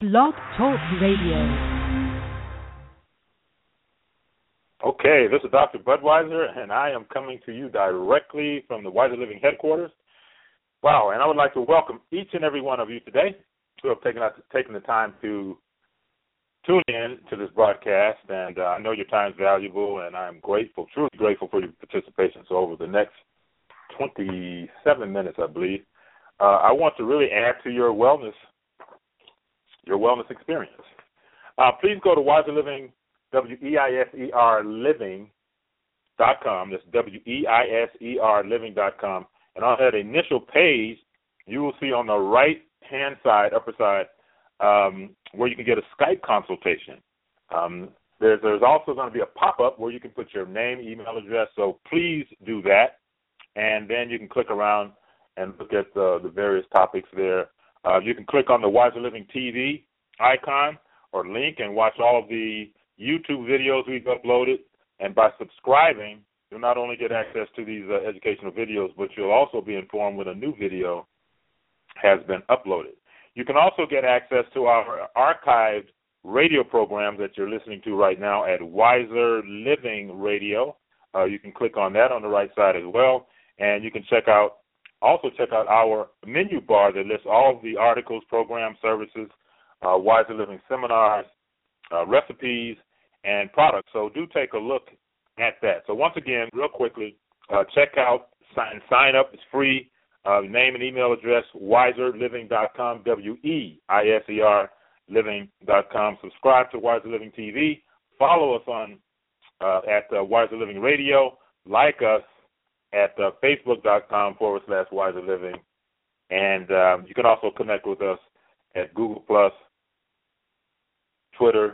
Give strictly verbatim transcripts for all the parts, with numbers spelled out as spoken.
Blog Talk Radio. Okay, this is Doctor Budweiser, and I am coming to you directly from the Wiser Living headquarters. Wow, and I would like to welcome each and every one of you today who have taken, taken the time to tune in to this broadcast, and uh, I know your time is valuable, and I'm grateful, truly grateful for your participation. So over the next twenty-seven minutes, I believe, uh, I want to really add to your wellness, your wellness experience. Uh, please go to Wiser Living, W E I S E R living dot com. That's W E I S E R living dot com. And on that initial page, you will see on the right-hand side, upper side, um, where you can get a Skype consultation. Um, there's, there's also going to be a pop-up where you can put your name, email address, so please do that. And then you can click around and look at the, the various topics there. Uh, you can click on the Wiser Living T V icon or link and watch all of the YouTube videos we've uploaded. And by subscribing, you'll not only get access to these uh, educational videos, but you'll also be informed when a new video has been uploaded. You can also get access to our archived radio programs that you're listening to right now at Wiser Living Radio. Uh, you can click on that on the right side as well, and you can check out also check out our menu bar that lists all of the articles, programs, services, uh, Wiser Living seminars, uh, recipes, and products. So do take a look at that. So once again, real quickly, uh, check out, sign, sign up. It's free. Uh, name and email address, wiser living dot com, W E I S E R living dot com. Subscribe to Wiser Living T V. Follow us on uh, at uh, Wiser Living Radio. Like us at uh, facebook.com forward slash Wiser Living. And um, you can also connect with us at Google Plus, Twitter,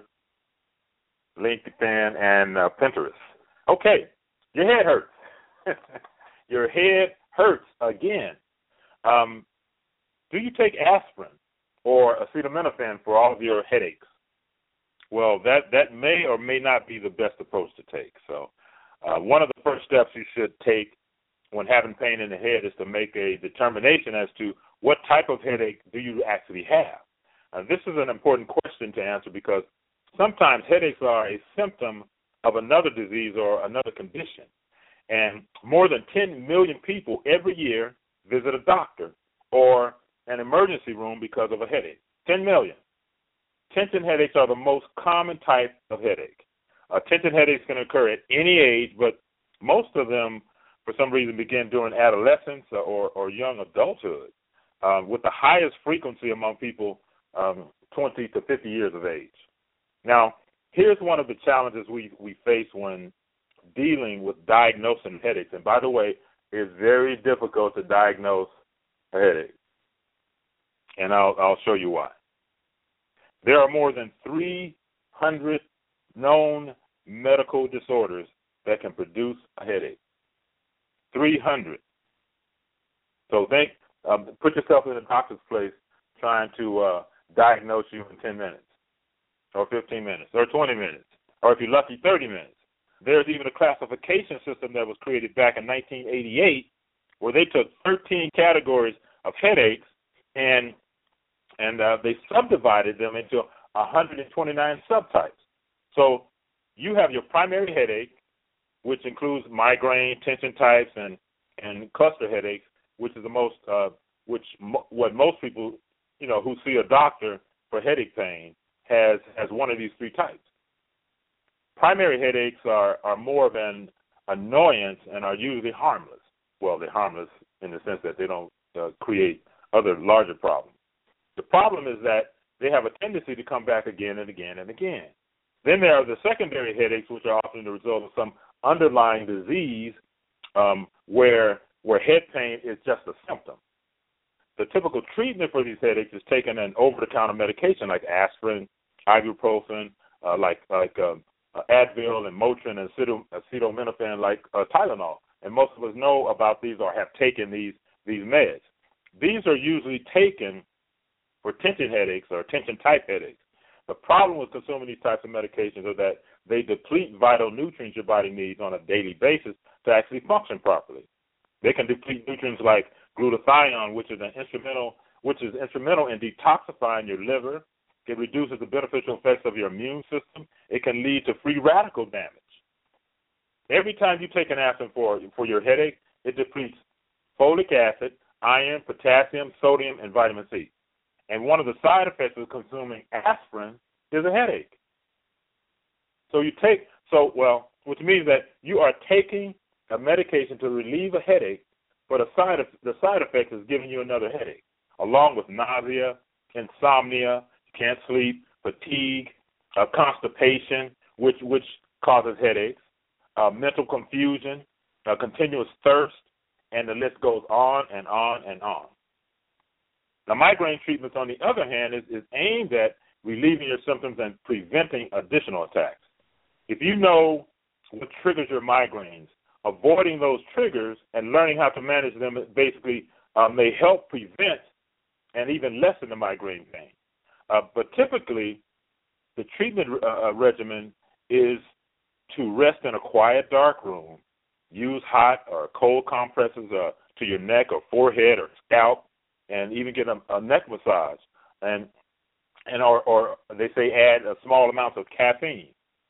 LinkedIn, and uh, Pinterest. Okay, your head hurts. Your head hurts again. Um, do you take aspirin or acetaminophen for all of your headaches? Well, that, that may or may not be the best approach to take. So uh, one of the first steps you should take when having pain in the head is to make a determination as to what type of headache do you actually have. Uh, this is an important question to answer because sometimes headaches are a symptom of another disease or another condition. And more than ten million people every year visit a doctor or an emergency room because of a headache. ten million. Tension headaches are the most common type of headache. Uh, tension headaches can occur at any age, but most of them, for some reason, begin during adolescence or, or young adulthood, um, with the highest frequency among people um, twenty to fifty years of age. Now, here's one of the challenges we, we face when dealing with diagnosing headaches. And by the way, it's very difficult to diagnose a headache. And I'll, I'll show you why. There are more than three hundred known medical disorders that can produce a headache. three hundred. So think, um, put yourself in a doctor's place trying to uh, diagnose you in ten minutes. Or fifteen minutes, or twenty minutes, or if you're lucky, thirty minutes. There's even a classification system that was created back in nineteen eighty-eight where they took thirteen categories of headaches and and uh, they subdivided them into one hundred twenty-nine subtypes. So you have your primary headache, which includes migraine, tension types, and, and cluster headaches, which is the most, uh, which mo- what most people, you know, who see a doctor for headache pain has has one of these three types. Primary headaches are, are more of an annoyance and are usually harmless. Well, they're harmless in the sense that they don't uh, create other larger problems. The problem is that they have a tendency to come back again and again and again. Then there are the secondary headaches, which are often the result of some underlying disease um, where where head pain is just a symptom. The typical treatment for these headaches is taking an over-the-counter medication like aspirin, ibuprofen, uh, like like uh, uh, Advil and Motrin and acetaminophen, like uh, Tylenol. And most of us know about these or have taken these these meds. These are usually taken for tension headaches or tension-type headaches. The problem with consuming these types of medications is that they deplete vital nutrients your body needs on a daily basis to actually function properly. They can deplete nutrients like glutathione, which is an instrumental, which is instrumental in detoxifying your liver, it reduces the beneficial effects of your immune system. It can lead to free radical damage. Every time you take an aspirin for, for your headache, it depletes folic acid, iron, potassium, sodium, and vitamin C. And one of the side effects of consuming aspirin is a headache. So you take, so, well, which means that you are taking a medication to relieve a headache, but a side of, the side effect is giving you another headache, along with nausea, insomnia, you can't sleep, fatigue, uh, constipation, which which causes headaches, uh, mental confusion, uh, continuous thirst, and the list goes on and on and on. Now, migraine treatments, on the other hand, is, is aimed at relieving your symptoms and preventing additional attacks. If you know what triggers your migraines, avoiding those triggers and learning how to manage them basically uh, may help prevent and even lessen the migraine pain. Uh, but typically, the treatment uh, regimen is to rest in a quiet, dark room, use hot or cold compresses uh, to your neck or forehead or scalp, and even get a, a neck massage. And and or, or they say add a small amounts of caffeine.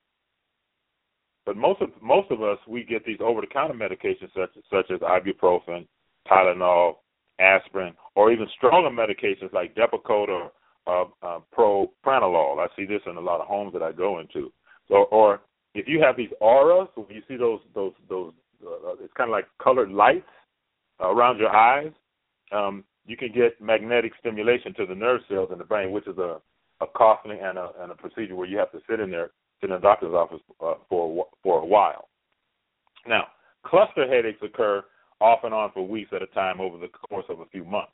But most of most of us, we get these over-the-counter medications such such as ibuprofen, Tylenol, aspirin, or even stronger medications like Depakote or uh, uh, propranolol. I see this in a lot of homes that I go into. So, or if you have these auras, when you see those those those, uh, it's kind of like colored lights uh, around your eyes. Um, you can get magnetic stimulation to the nerve cells in the brain, which is a, a costly and a, and a procedure where you have to sit in there, sit in a doctor's office uh, for for a while. Now, cluster headaches occur off and on for weeks at a time over the course of a few months.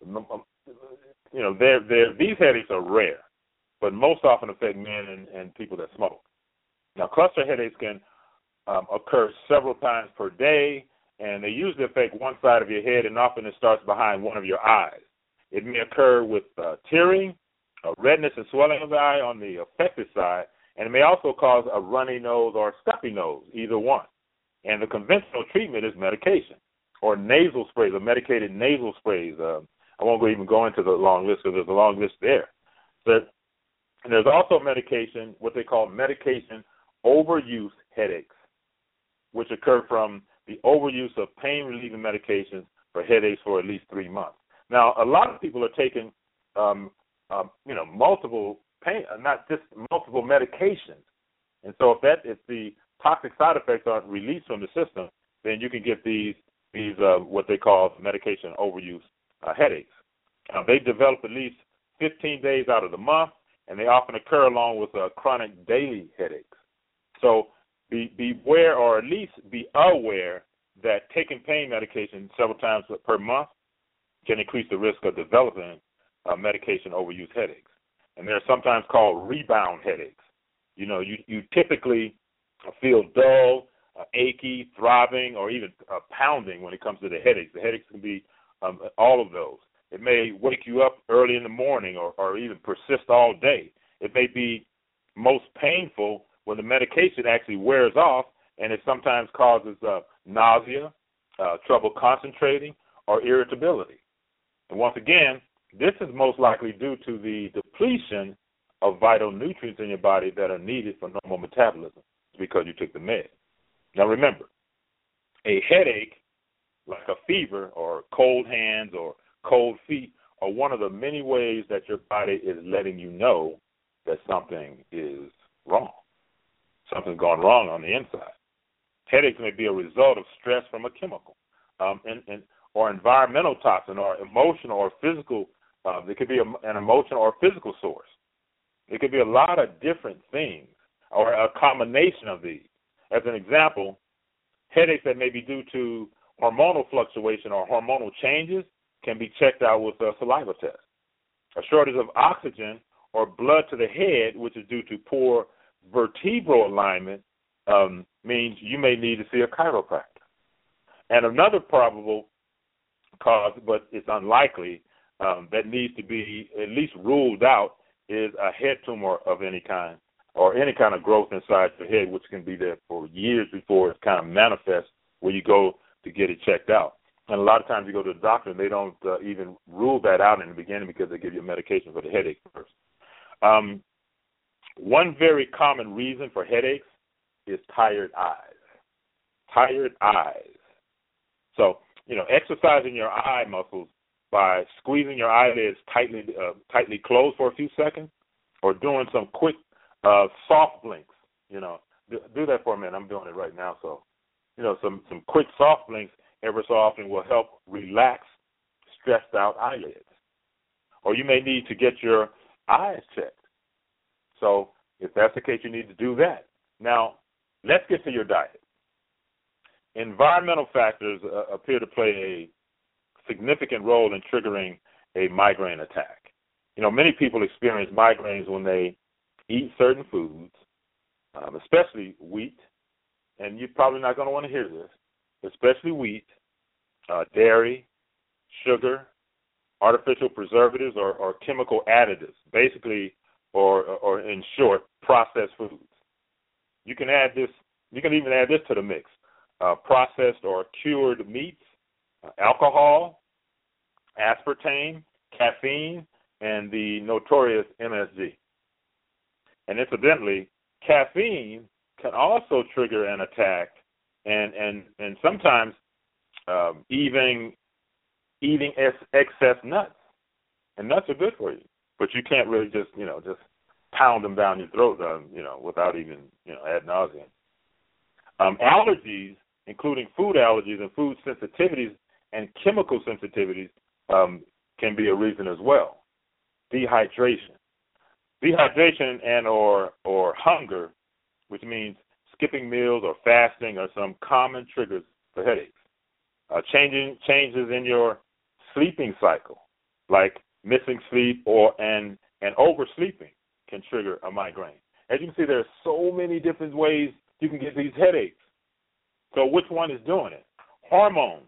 You know, they're, they're, these headaches are rare, but most often affect men and, and people that smoke. Now, cluster headaches can um, occur several times per day, and they usually affect one side of your head, and often it starts behind one of your eyes. It may occur with uh, tearing, uh, redness and swelling of the eye on the affected side, and it may also cause a runny nose or a stuffy nose, either one. And the conventional treatment is medication or nasal sprays, or medicated nasal sprays. Uh, I won't even go into the long list because there's a long list there. But and there's also medication, what they call medication overuse headaches, which occur from the overuse of pain-relieving medications for headaches for at least three months. Now, a lot of people are taking, um, um, you know, multiple pain, not just multiple medications, and so if that if the toxic side effects aren't released from the system, then you can get these these uh, what they call medication overuse uh, headaches. Uh, they develop at least fifteen days out of the month, and they often occur along with uh, chronic daily headaches. So be beware, or at least be aware, that taking pain medication several times per month can increase the risk of developing uh, medication overuse headaches. And they're sometimes called rebound headaches. You know, you, you typically feel dull, uh, achy, throbbing, or even uh, pounding when it comes to the headaches. The headaches can be um, all of those. It may wake you up early in the morning or, or even persist all day. It may be most painful when the medication actually wears off, and it sometimes causes uh, nausea, uh, trouble concentrating, or irritability. And once again, this is most likely due to the depletion of vital nutrients in your body that are needed for normal metabolism because you took the med. Now remember, a headache, like a fever or cold hands or cold feet, are one of the many ways that your body is letting you know that something is wrong. Something's gone wrong on the inside. Headaches may be a result of stress from a chemical um, and, and, or environmental toxin or emotional or physical. Uh, it could be a, an emotional or physical source. It could be a lot of different things or a combination of these. As an example, headaches that may be due to hormonal fluctuation or hormonal changes can be checked out with a saliva test. A shortage of oxygen or blood to the head, which is due to poor vertebral alignment, um, means you may need to see a chiropractor. And another probable cause, but it's unlikely, um, that needs to be at least ruled out is a head tumor of any kind or any kind of growth inside your head, which can be there for years before it kind of manifests where you go to get it checked out. And a lot of times you go to the doctor and they don't uh, even rule that out in the beginning because they give you a medication for the headache first. Um, one very common reason for headaches is tired eyes. Tired eyes. So, you know, exercising your eye muscles by squeezing your eyelids tightly uh, tightly closed for a few seconds, or doing some quick uh, soft blinks. You know, do, do that for a minute. I'm doing it right now. So, you know, some, some quick soft blinks every so often will help relax stressed out eyelids. Or you may need to get your eyes checked. So if that's the case, you need to do that. Now, let's get to your diet. Environmental factors uh, appear to play a significant role in triggering a migraine attack. You know, many people experience migraines when they eat certain foods, um, especially wheat, and you're probably not going to want to hear this, especially wheat, uh, dairy, sugar, artificial preservatives, or, or chemical additives, basically, or, or in short, processed foods. You can add this, you can even add this to the mix, uh, processed or cured meats, uh, alcohol, aspartame, caffeine, and the notorious M S G. And incidentally, caffeine can also trigger an attack, and and and sometimes um, even eating excess nuts. And nuts are good for you, but you can't really just you know just pound them down your throat, um, you know, without even you know ad nauseum. Um, allergies, including food allergies and food sensitivities and chemical sensitivities, um, can be a reason as well. Dehydration. Dehydration and or or hunger, which means skipping meals or fasting, are some common triggers for headaches. Uh, changing changes in your sleeping cycle, like missing sleep or and and oversleeping, can trigger a migraine. As you can see, there are so many different ways you can get these headaches. So which one is doing it? Hormones.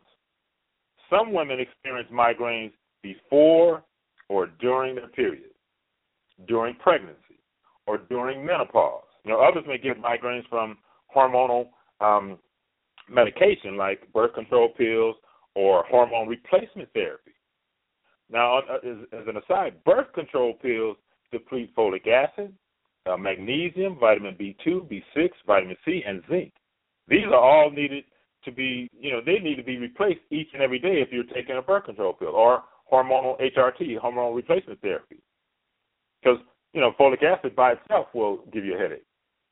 Some women experience migraines before or during their period, during pregnancy, or during menopause. You know, others may get migraines from hormonal um, medication like birth control pills or hormone replacement therapy. Now, as, as an aside, birth control pills deplete folic acid, uh, magnesium, vitamin B two, B six, vitamin C, and zinc. These are all needed to be, you know, they need to be replaced each and every day if you're taking a birth control pill or hormonal H R T, hormone replacement therapy. Because, you know, folic acid by itself will give you a headache.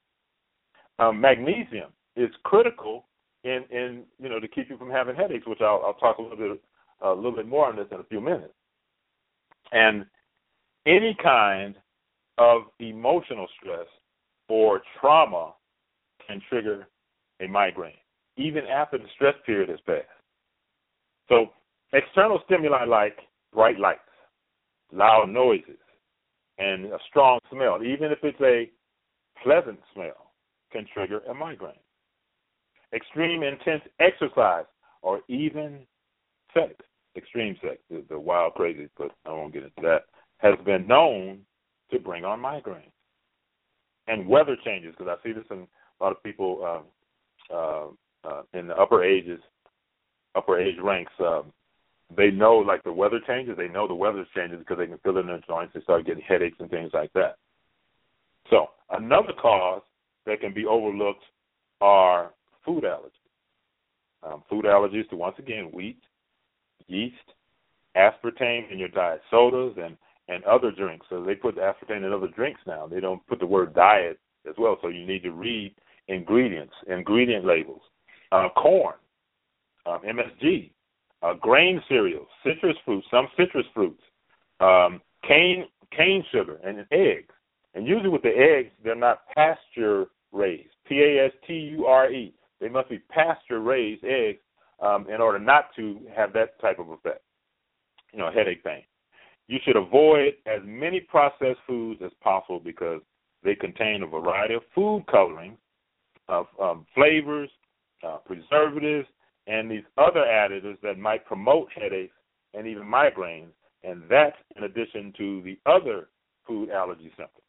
Um, magnesium is critical in, in, you know, to keep you from having headaches, which I'll, I'll talk a little bit, a little bit more on this in a few minutes. And any kind of emotional stress or trauma can trigger a migraine, even after the stress period has passed. So external stimuli like bright lights, loud noises, and a strong smell, even if it's a pleasant smell, can trigger a migraine. Extreme intense exercise or even sex, extreme sex, the, the wild crazy, but I won't get into that, has been known to bring on migraines. And weather changes, because I see this in a lot of people um, uh, uh, in the upper ages, upper age ranks. Um, they know, like, the weather changes. They know the weather changes because they can feel it in their joints. They start getting headaches and things like that. So another cause that can be overlooked are food allergies. Um, food allergies to, once again, wheat, yeast, aspartame in your diet sodas, and, and other drinks. So they put aspartame in other drinks now. They don't put the word diet as well, so you need to read ingredients, ingredient labels. Uh, corn, um, M S G, uh, grain cereals, citrus fruits, some citrus fruits, um, cane cane sugar, and eggs. And usually with the eggs, they're not pasture-raised, P A S T U R E. They must be pasture-raised eggs um, in order not to have that type of effect, you know, headache pain. You should avoid as many processed foods as possible because they contain a variety of food colorings, of um, flavors, uh, preservatives, and these other additives that might promote headaches and even migraines, and that's in addition to the other food allergy symptoms.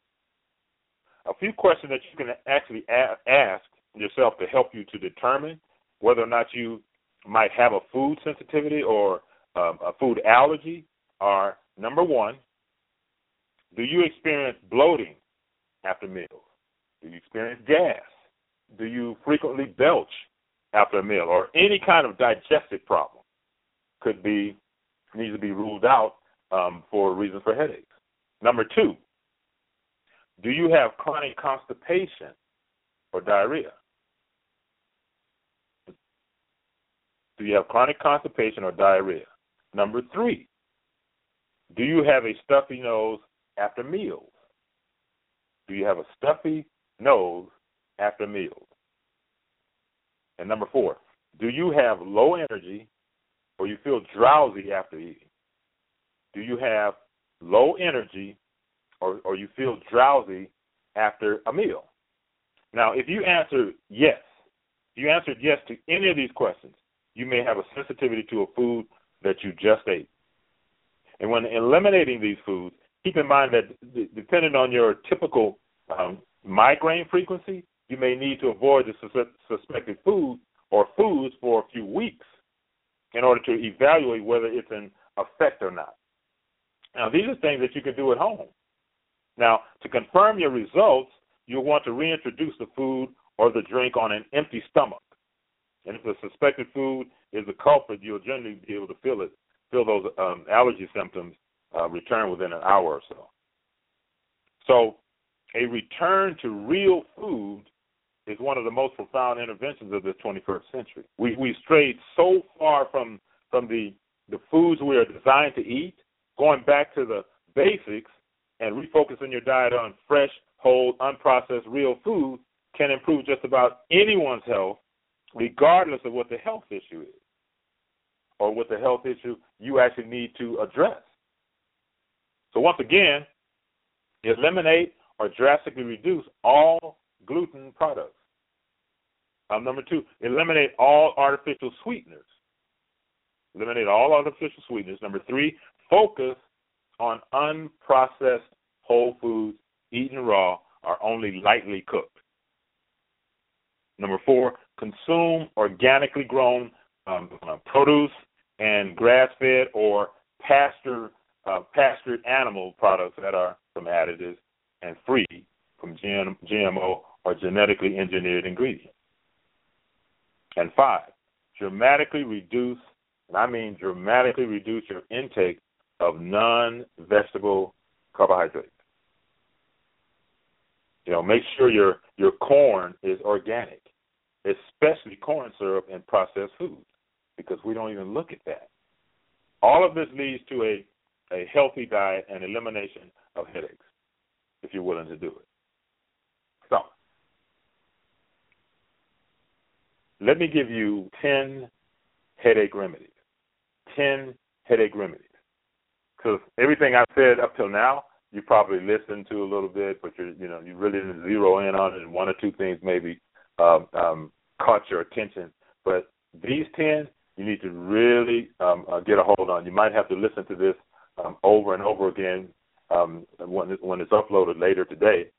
A few questions that you can actually a- ask yourself to help you to determine whether or not you might have a food sensitivity or um, a food allergy are, number one, Do you experience bloating after meals? Do you experience gas? Do you frequently belch after a meal? Or any kind of digestive problem could be, needs to be ruled out um, for reasons for headaches. Number two, do you have chronic constipation or diarrhea? Do you have chronic constipation or diarrhea? Number three, do you have a stuffy nose after meals? Do you have a stuffy nose after meals? And number four, do you have low energy or you feel drowsy after eating? Do you have low energy or, or you feel drowsy after a meal? Now, if you answer yes, if you answered yes to any of these questions, you may have a sensitivity to a food that you just ate. And when eliminating these foods, keep in mind that depending on your typical um, migraine frequency, you may need to avoid the sus- suspected food or foods for a few weeks in order to evaluate whether it's an effect or not. Now, these are things that you can do at home. Now, to confirm your results, you'll want to reintroduce the food or the drink on an empty stomach. And if the suspected food is the culprit, you'll generally be able to feel it, feel those um, allergy symptoms uh, return within an hour or so. So a return to real food is one of the most profound interventions of the twenty-first century. We we strayed so far from from the, the foods we are designed to eat, going back to the basics and refocusing your diet on fresh, whole, unprocessed, real food can improve just about anyone's health, regardless of what the health issue is or what the health issue you actually need to address. So once again, eliminate or drastically reduce all gluten products. Um, number two, eliminate all artificial sweeteners. Eliminate all artificial sweeteners. Number three, focus on unprocessed whole foods eaten raw or only lightly cooked. Number four, consume organically grown um, uh, produce and grass-fed or pasture, uh, pastured animal products that are from additives and free from G M O or genetically engineered ingredients. And five, dramatically reduce, and I mean dramatically reduce your intake of non-vegetable carbohydrates. You know, make sure your, your corn is organic, especially corn syrup and processed foods, because we don't even look at that. All of this leads to a, a healthy diet and elimination of headaches, if you're willing to do it. So, let me give you ten headache remedies. ten headache remedies. Because everything I've said up till now, you probably listened to a little bit, but you you know you really didn't zero in on it, and one or two things maybe um, um, caught your attention. But these ten, you need to really um, uh, get a hold on. You might have to listen to this um, over and over again um, when, it, when it's uploaded later today,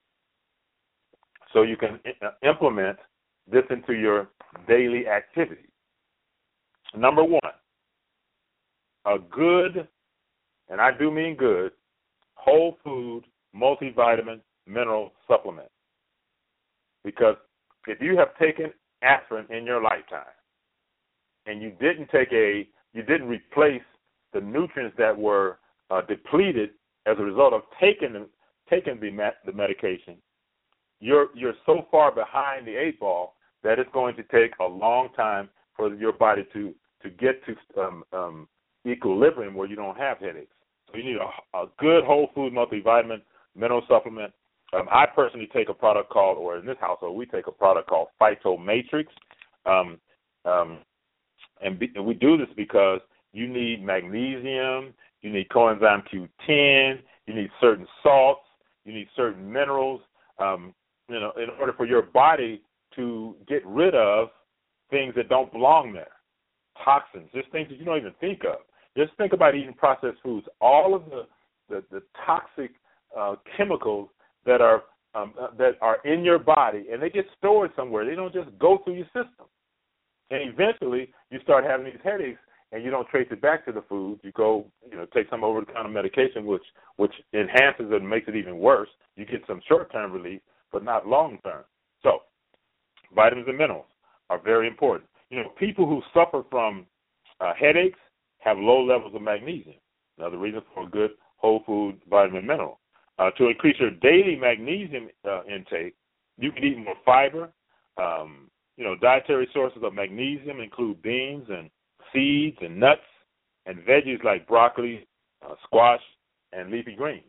so you can I- implement this into your daily activities. Number one, a good, and I do mean good, whole food multivitamin mineral supplement. Because if you have taken aspirin in your lifetime and you didn't take a, you didn't replace the nutrients that were uh, depleted as a result of taking the, taking the, the medication, you're you're so far behind the eight ball that it's going to take a long time for your body to to get to um, um, equilibrium where you don't have headaches. So you need a, a good whole food multivitamin mineral supplement. Um, I personally take a product called, or in this household, we take a product called Phytomatrix. Um, um, and, be, and we do this because you need magnesium, you need coenzyme Q ten, you need certain salts, you need certain minerals, um, you know, in order for your body to get rid of things that don't belong there, toxins, just things that you don't even think of. Just think about eating processed foods. All of the, the, the toxic uh, chemicals that are um, uh, that are in your body, and they get stored somewhere. They don't just go through your system. And eventually you start having these headaches, and you don't trace it back to the food, you go, you know, take some over-the-counter medication, which which enhances it and makes it even worse. You get some short-term relief, but not long-term. So vitamins and minerals are very important. You know, people who suffer from uh, headaches have low levels of magnesium. Another reason for a good whole food vitamin and mineral. Uh, to increase your daily magnesium uh, intake, you can eat more fiber. Um, you know, dietary sources of magnesium include beans and seeds and nuts and veggies like broccoli, uh, squash, and leafy greens.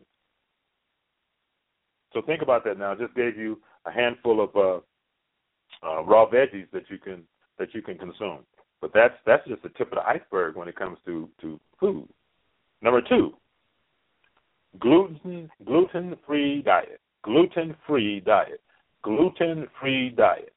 So think about that now. I just gave you a handful of uh, uh, raw veggies that you can that you can consume. But that's that's just the tip of the iceberg when it comes to, to food. Number two, gluten gluten-free diet. Gluten-free diet. Gluten-free diet.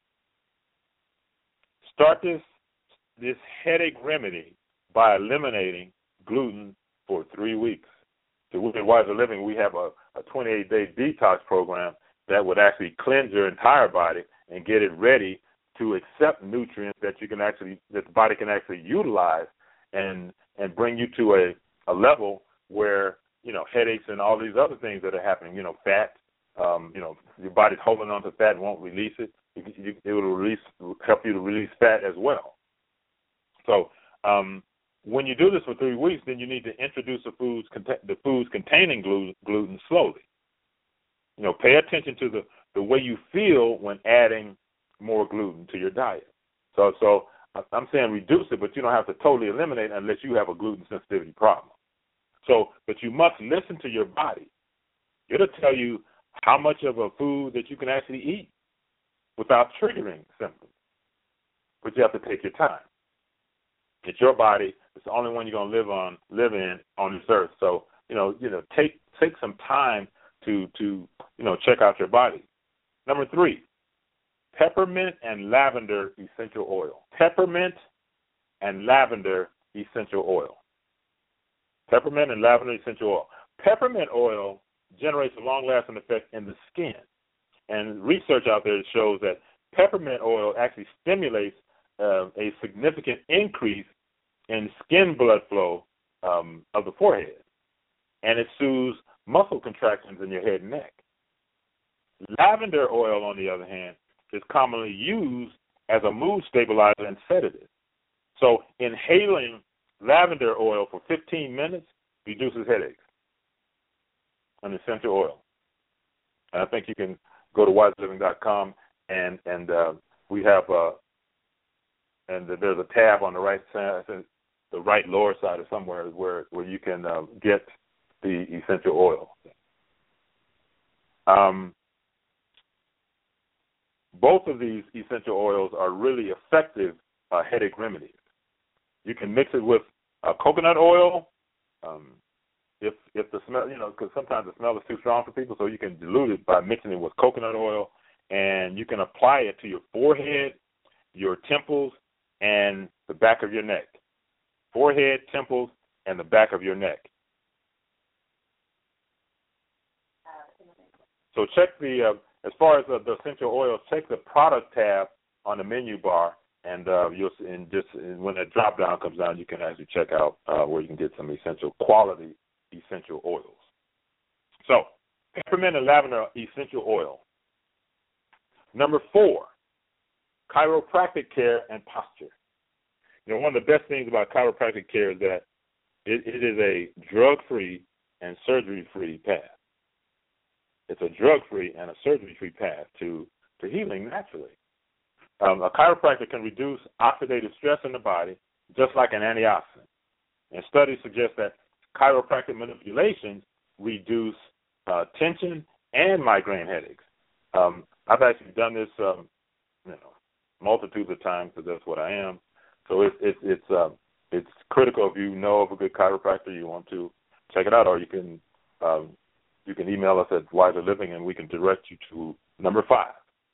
Start this this headache remedy by eliminating gluten for three weeks. So with Wiser Living, we have a, a twenty-eight day detox program that would actually cleanse your entire body and get it ready to accept nutrients that you can actually, that the body can actually utilize and and bring you to a, a level where, you know, headaches and all these other things that are happening, you know, fat, um, you know, your body's holding on to fat and won't release it. It, it, it will release, help you to release fat as well. So um, when you do this for three weeks, then you need to introduce the foods, the foods containing gluten, gluten slowly. You know, pay attention to the, the way you feel when adding more gluten to your diet. So, so I'm saying reduce it, but you don't have to totally eliminate it unless you have a gluten sensitivity problem. So, but you must listen to your body. It'll tell you how much of a food that you can actually eat without triggering symptoms. But you have to take your time. It's your body. It's the only one you're gonna live on, live in on this earth. So, you know, you know, take take some time to to you know check out your body. Number three, peppermint and lavender essential oil. Peppermint and lavender essential oil. Peppermint and lavender essential oil. Peppermint oil generates a long-lasting effect in the skin. And research out there shows that peppermint oil actually stimulates uh, a significant increase in skin blood flow um, of the forehead. And it soothes muscle contractions in your head and neck. Lavender oil, on the other hand, is commonly used as a mood stabilizer and sedative. So inhaling lavender oil for fifteen minutes reduces headaches. An essential oil. And I think you can go to wise living dot com and and uh, we have uh, and there's a tab on the right side, the right lower side or somewhere where where you can uh, get the essential oil. Um, both of these essential oils are really effective uh, headache remedies. You can mix it with uh, coconut oil. Um, if if the smell, you know, because sometimes the smell is too strong for people, so you can dilute it by mixing it with coconut oil, and you can apply it to your forehead, your temples, and the back of your neck. Forehead, temples, and the back of your neck. So check the, uh, as far as the, the essential oils, check the product tab on the menu bar, and uh, you'll and just and when that drop down comes down, you can actually check out uh, where you can get some essential quality essential oils. So peppermint and lavender essential oil. Number four, chiropractic care and posture. You know, one of the best things about chiropractic care is that it, it is a drug-free and surgery-free path. It's a drug-free and a surgery-free path to, to healing naturally. Um, a chiropractor can reduce oxidative stress in the body just like an antioxidant. And studies suggest that chiropractic manipulations reduce uh, tension and migraine headaches. Um, I've actually done this, um, you know, multitudes of times because that's what I am. So it's it's it's uh, it's critical if you know of a good chiropractor, you want to check it out, or you can um, you can email us at Wiser Living and we can direct you to number five.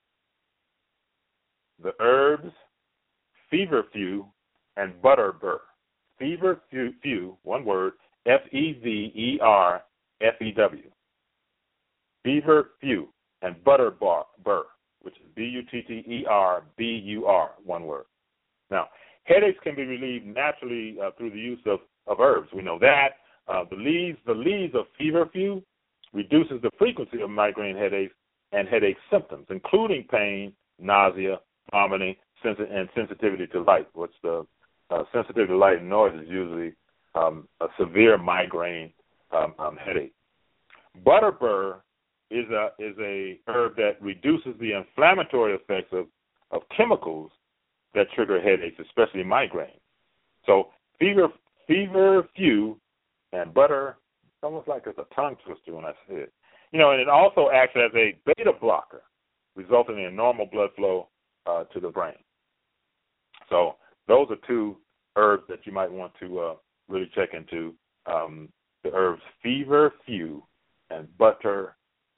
The herbs, feverfew, and butterbur. Feverfew, one word, F E V E R F E W. Feverfew and butterbur, which is B U T T E R B U R, one word. Now, headaches can be relieved naturally uh, through the use of, of herbs. We know that. Uh, the leaves, the leaves of feverfew reduces the frequency of migraine headaches and headache symptoms, including pain, nausea, vomiting, sensi- and sensitivity to light. What's the uh, sensitivity to light and noise is usually um, a severe migraine um, um, headache. Butterbur is a is a herb that reduces the inflammatory effects of, of chemicals that trigger headaches, especially migraine. So fever feverfew and butter, it's almost like it's a tongue twister when I say it. You know, and it also acts as a beta blocker, resulting in normal blood flow uh, to the brain. So those are two herbs that you might want to uh, really check into. Um, the herbs feverfew and butterbur.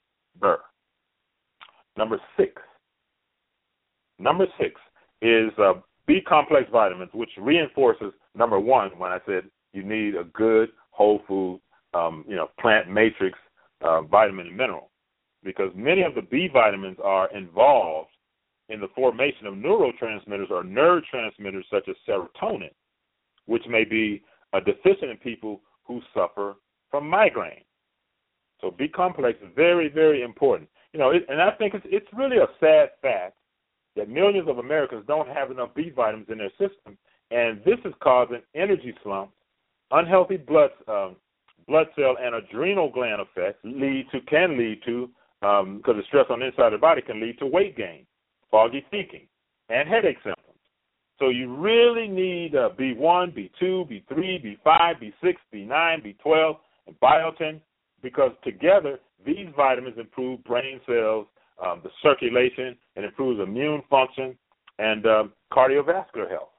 Number six. Number six is uh, B-complex vitamins, which reinforces, number one, when I said you need a good whole food, um, you know, plant matrix uh, vitamin and mineral, because many of the B vitamins are involved in the formation of neurotransmitters or neurotransmitters such as serotonin, which may be uh, deficient in people who suffer from migraine. So B-complex is very, very important. You know, it, and I think it's, it's really a sad fact that millions of Americans don't have enough B vitamins in their system, and this is causing energy slumps, unhealthy blood um, blood cell and adrenal gland effects lead to can lead to um, because the stress on the inside of the body can lead to weight gain, foggy thinking, and headache symptoms. So you really need uh, B one, B two, B three, B five, B six, B nine, B twelve, and biotin, because together these vitamins improve brain cells, um, the circulation, and improves immune function and um, cardiovascular health.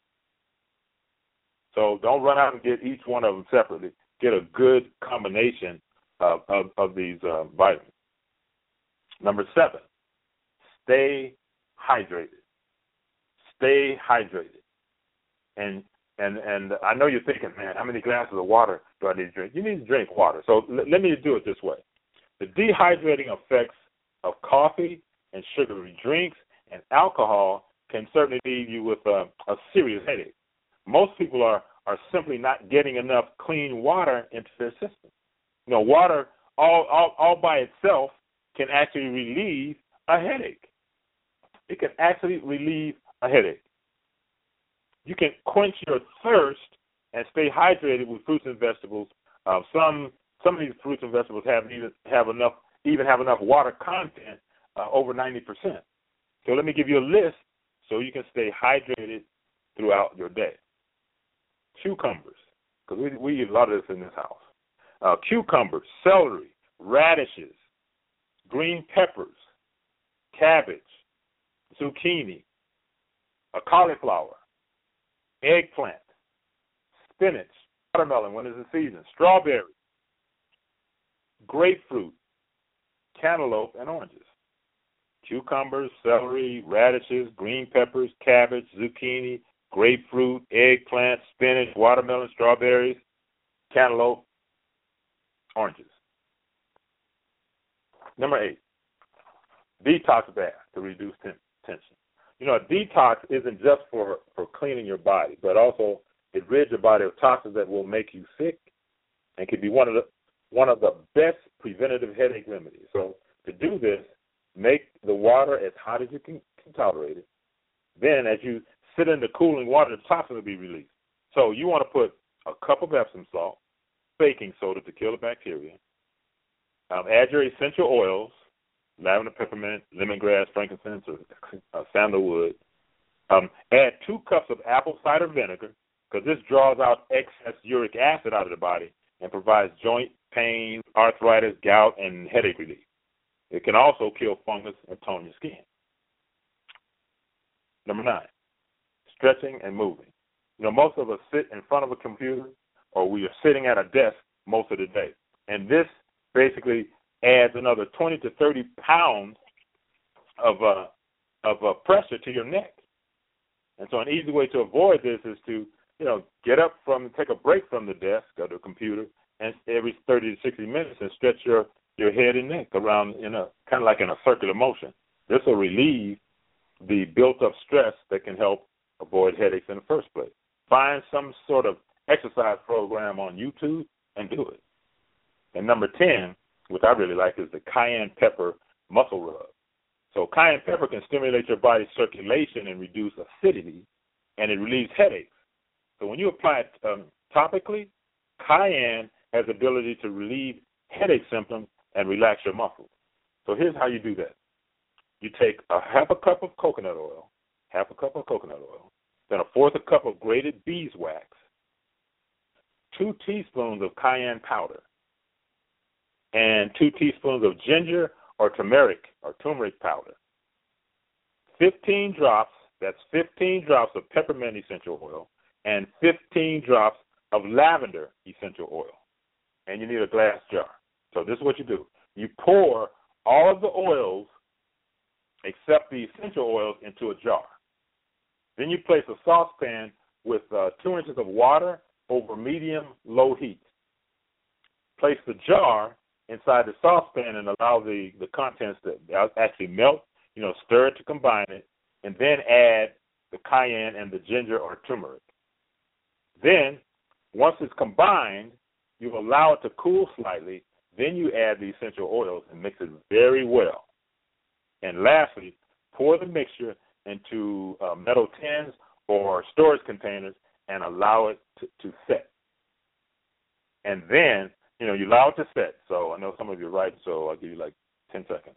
So don't run out and get each one of them separately. Get a good combination of, of, of these uh, vitamins. Number seven, stay hydrated. Stay hydrated. And and and I know you're thinking, man, how many glasses of water do I need to drink? You need to drink water. So l- let me do it this way. The dehydrating effects of coffee and sugary drinks and alcohol can certainly leave you with a, a serious headache. Most people are, are simply not getting enough clean water into their system. You know, water all, all, all by itself can actually relieve a headache. It can actually relieve a headache. You can quench your thirst and stay hydrated with fruits and vegetables. Uh, some some of these fruits and vegetables have even have enough even have enough water content, uh, over ninety percent. So let me give you a list so you can stay hydrated throughout your day. Cucumbers, because we, we use a lot of this in this house. Uh, cucumbers, celery, radishes, green peppers, cabbage, zucchini, a cauliflower, eggplant, spinach, watermelon when it's the season, strawberry, grapefruit, cantaloupe, and oranges. Cucumbers, celery, radishes, green peppers, cabbage, zucchini, grapefruit, eggplant, spinach, watermelon, strawberries, cantaloupe, oranges. Number eight, detox bath to reduce ten- tension. You know, a detox isn't just for, for cleaning your body, but also it rids your body of toxins that will make you sick and can be one of the one of the best preventative headache remedies. So to do this, make the water as hot as you can, can tolerate it. Then as you sit in the cooling water, the toxin will be released. So you want to put a cup of Epsom salt, baking soda to kill the bacteria. Um, add your essential oils, lavender, peppermint, lemongrass, frankincense, or uh, sandalwood. Um, add two cups of apple cider vinegar, because this draws out excess uric acid out of the body and provides joint pain, arthritis, gout, and headache relief. It can also kill fungus and tone your skin. Number nine, stretching and moving. You know, most of us sit in front of a computer or we are sitting at a desk most of the day. And this basically adds another twenty to thirty pounds of uh, of uh, pressure to your neck. And so an easy way to avoid this is to, you know, get up from, take a break from the desk or the computer, and every thirty to sixty minutes and stretch your, your head and neck around in a kind of like in a circular motion. This will relieve the built-up stress that can help avoid headaches in the first place. Find some sort of exercise program on YouTube and do it. And number ten, which I really like, is the cayenne pepper muscle rub. So cayenne pepper can stimulate your body's circulation and reduce acidity, and it relieves headaches. So when you apply it um, topically, cayenne has the ability to relieve headache symptoms and relax your muscles. So here's how you do that. You take a half a cup of coconut oil, half a cup of coconut oil, then a fourth a cup of grated beeswax, two teaspoons of cayenne powder, and two teaspoons of ginger or turmeric or turmeric powder, fifteen drops, that's fifteen drops of peppermint essential oil, and fifteen drops of lavender essential oil. And you need a glass jar. So this is what you do. You pour all of the oils except the essential oils into a jar. Then you place a saucepan with uh, two inches of water over medium-low heat. Place the jar inside the saucepan and allow the, the contents to actually melt, you know, stir it to combine it, and then add the cayenne and the ginger or turmeric. Then, once it's combined, you allow it to cool slightly, then you add the essential oils and mix it very well. And lastly, pour the mixture into uh, metal tins or storage containers and allow it to, to set. And then, you know, you allow it to set. So I know some of you are right, so I'll give you like ten seconds.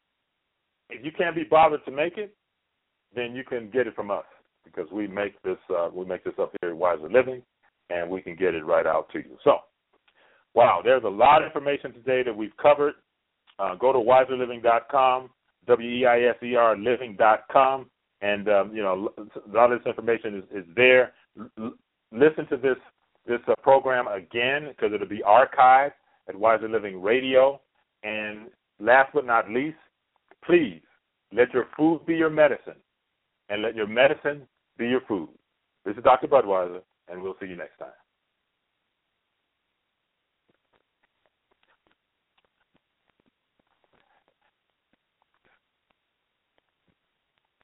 If you can't be bothered to make it, then you can get it from us because we make this uh, we make this up here at Wiser Living, and we can get it right out to you. So, wow, there's a lot of information today that we've covered. Uh, go to wiser living dot com, W E I S E R living dot com, and, um, you know, a lot of this information is, is there. L- listen to this this uh, program again because it'll be archived at Wiser Living Radio. And last but not least, please let your food be your medicine and let your medicine be your food. This is Doctor Budweiser, and we'll see you next time.